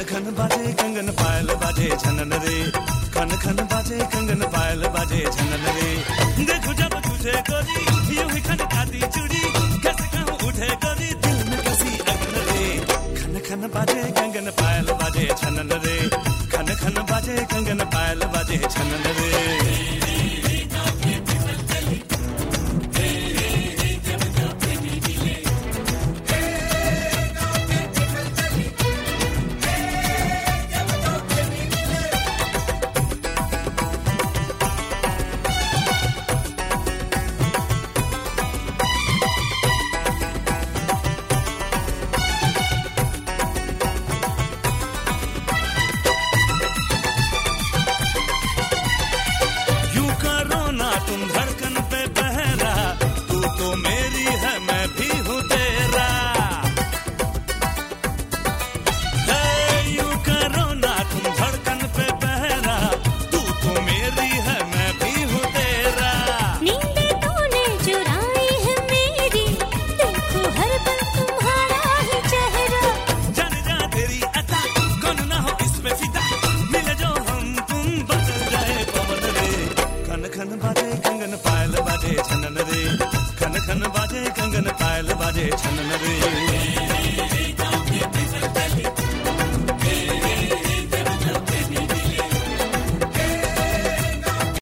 खन बाजे कंगन पायल बाजे छनन रे, खन खन बाजे कंगन पायल बाजे छनन रे। देखो जब तुझे गोरी यूं ही खनकाती चूड़ी, कैसे कहूँ उठे गोरी दिल में कैसी अगन रे। खन खन बाजे कंगन पायल बाजे छनन रे, खन खन बाजे कंगन पायल बाजे छनन रे। तुम धड़कन पे बहरा, तू तो मेरी है मैं भी हूँ तेरा। यूं करो ना तुम धड़कन पे बहरा, तू तो मेरी है मैं भी हूँ तेरा। नींदें तूने चुराई है मेरी, देखो हर पल तुम्हारा ही चेहरा। जान जा तेरी अता, कौन ना हो इस पे फिदा, मिले जो हम तुम बदल जाए पवन रे। खन खन बाजे कंगन पायल बाजे छनन रे, खन खन बाजे कंगन पायल बाजे छनन रे।